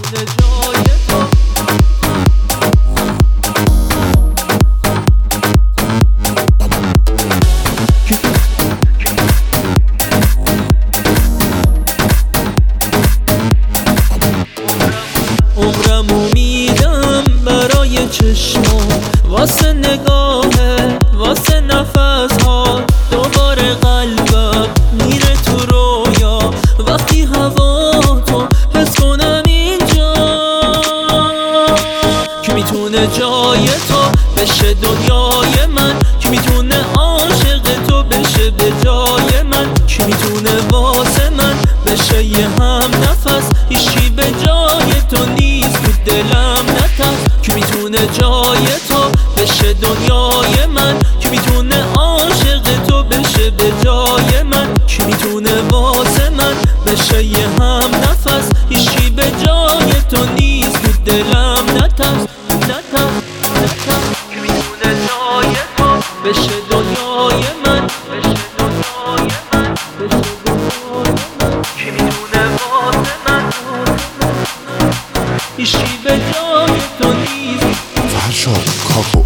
میتونه جای تو عمرمو میدم برای چشما، واسه نگاهه، واسه نفس ها. دوباره قلبم میره تو رویا وقتی هوا تو حس کنم اینجا. کی میتونه جای تو بشه دنیای من؟ کی میتونه عاشق تو بشه به جای من؟ کی میتونه واسه من بشه یه هم نفس؟ هیچی به جای تو نیست تو دلم نترس. کی میتونه جای تو بشه دنیای من؟ کی میتونه عاشق تو بشه به جای من؟ کی میتونه واسه من بشه یه هم نفس؟ هیچی به جای تو نیست تو دلم نترس نترس نترس. کی میتونه جای تو بشه دنیای من؟ بشه دنیای من؟ بشه دنیای من؟ کی میتونه واسه من هیچی به جای تو نیست؟ فرشاد کاکو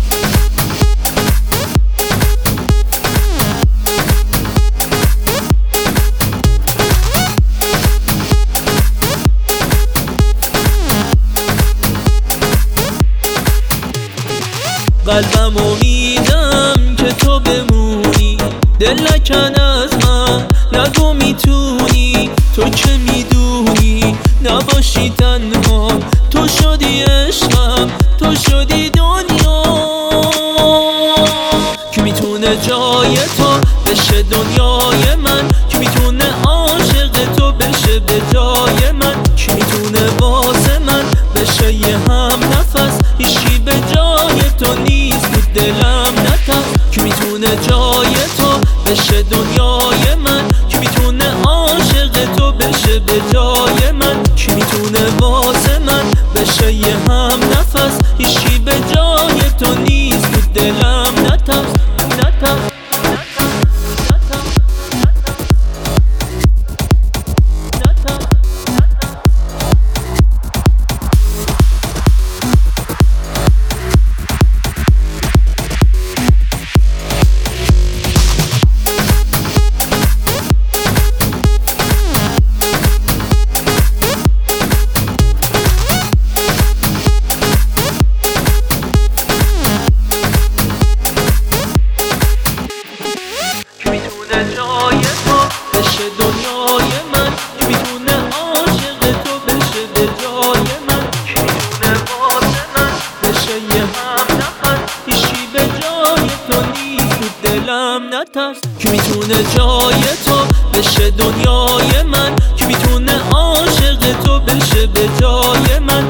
قلبمو میدم که تو بمونی، دل نکن از من، نگو میتونی. تو که میدونی نباشی تنها، تو شدی عشقم، تو شدی دنیا. کی میتونه جای تو بشه دنیای من؟ کی میتونه عاشق تو بشه به جای من؟ کی میتونه واسه من بشه یه هم نفس؟ هیچی به جای تو نیست تو دلم نترس. کی میتونه جای تو بشه دنیای من؟ کی میتونه عاشق تو بشه به جای من؟ کی میتونه واسه من بشه یه هم نفس؟ هیچی به جای تو نیست تو دلم نترس نترس. جای تو بشه دنیای من؟ کی میتونه عاشق تو بشه به جای من؟ کی میتونه واسه من بشه یه هم نفس؟ هیچی به جای تو نیست تو دلم نترس. کی میتونه جای تو بشه دنیای من؟ کی میتونه عاشق تو بشه به جای من؟